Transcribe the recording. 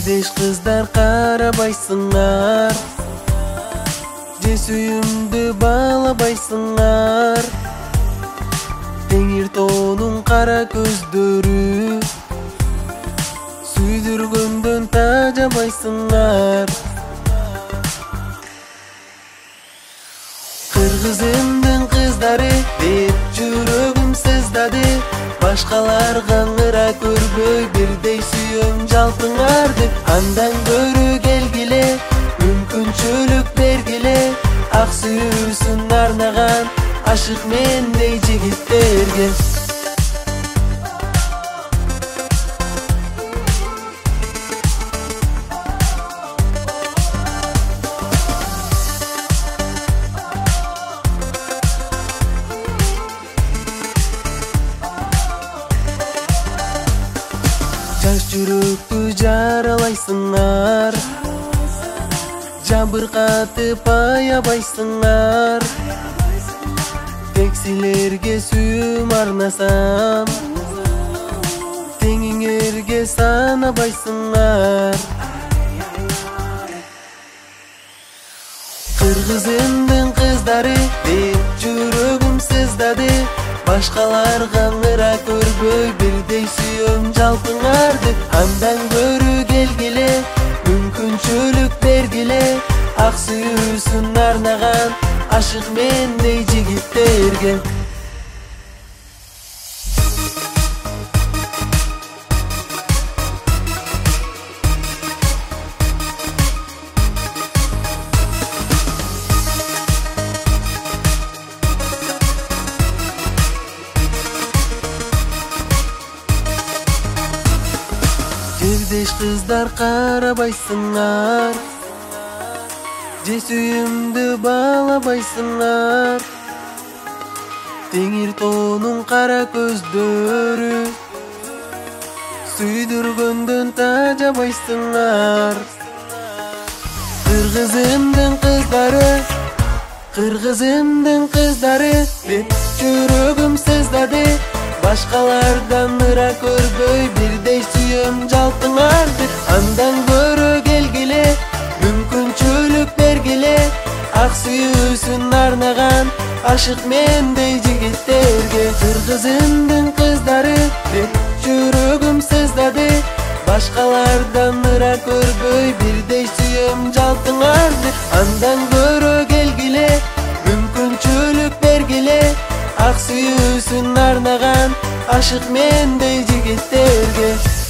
Бирдеш кыздар карабайсыңар, же сүйүмдү баалабайсыңар. Теңир тоонун кара көздөрү сүйдүргөндөн тажабайсыңар. Кыргызымдын кыздары деп жүрөгүм сыздады. Башкаларга ыңыра көрбөй бирдей сүйөм жалпыңарды. Андан көрү келгиле, мүмкүнчүлүк бергиле. Ак сүйүүсүн арнаган ашык мендей жигиттерге. Жаш жүрөктү жаралайсыңар, жабыркатып аябайсыңар. Тек силерге сүйүүм арнасам, теңиңерге санабайсыңар. Кыргызымдын кыздары деп жүрөгүм сыздады. Башкаларга ыңыра көрбөй бирдей сүйөм жалпыңарды. Андан көрү келгиле, мүмкүнчүлүк бергиле. Ак сүйүүсүн арнаган ашык мендей жигиттерге. Бирдеш кыздар карабайсыңар, же сүйүмдү баалабайсыңар. Теңир тоонун кара көздөрү сүйдүргөндөн тажабайсыңар. Кыргызымдын кыздары деп жүрөгүм сыздады. Башкалардан ныра көрбөй бирдей сүйөм жалпыңарды. Андан көрө келгиле, мүмкүнчүлүк бергиле. Ак сүйүүсүн арнаган ашык мендей жигиттерге. Кыргызымдын кыздары деп жүрөгүм сыздады. Башкалардан ныра көрбөй бирдей сүйөм жалпыңарды. Андан көрө келгиле, мүмкүнчүлүк бергиле. Ак сүйүүсүн арнаган ашык мендей жигиттерге.